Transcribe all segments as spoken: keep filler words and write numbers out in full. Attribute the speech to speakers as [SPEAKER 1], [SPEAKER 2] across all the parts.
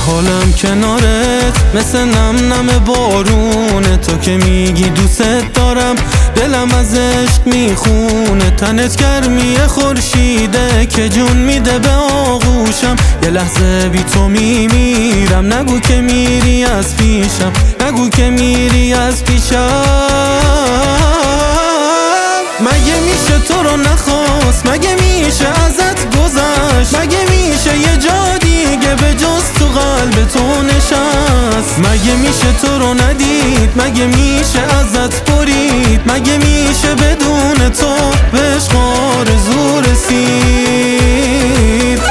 [SPEAKER 1] حالم کنارت مثل نم نم بارونه، تو که میگی دوست دارم دلم از عشق میخونه. تنت گرمیه خورشیده که جون میده به آغوشم، یه لحظه بی تو میمیرم. نگو که میری از پیشم، نگو که میری از پیشم. مگه میشه تو رو نخواست، مگه میشه ازت گذشت، مگه میشه یه جا دیگه به جز تو قلب تو نشست. مگه میشه تو رو ندید، مگه میشه ازت برید، مگه میشه بدون تو به عشق آرزو رسید.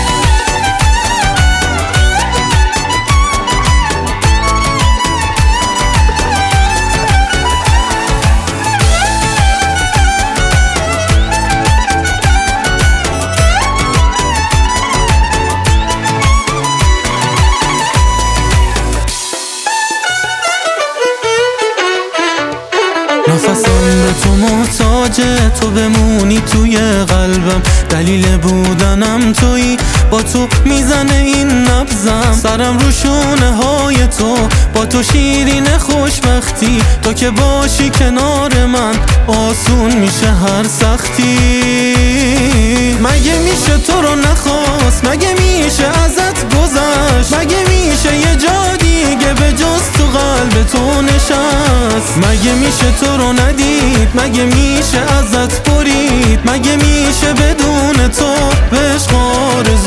[SPEAKER 1] نفسم به تو محتاجه، تو بمونی توی قلبم، دلیل بودنم تویی، با تو میزنه این نبضم. سرم رو شونه های تو، با تو شیرین خوشبختی، تو که باشی کنار من آسون میشه هر سختی. مگه میشه تو رو نخواست، مگه میشه ازت گذشت، مگه میشه یه جا دیگه به جز تو قلب تو نشست. مگه میشه تو رو ندید، مگه میشه ازت برید، مگه میشه بدون تو به عشق آرزو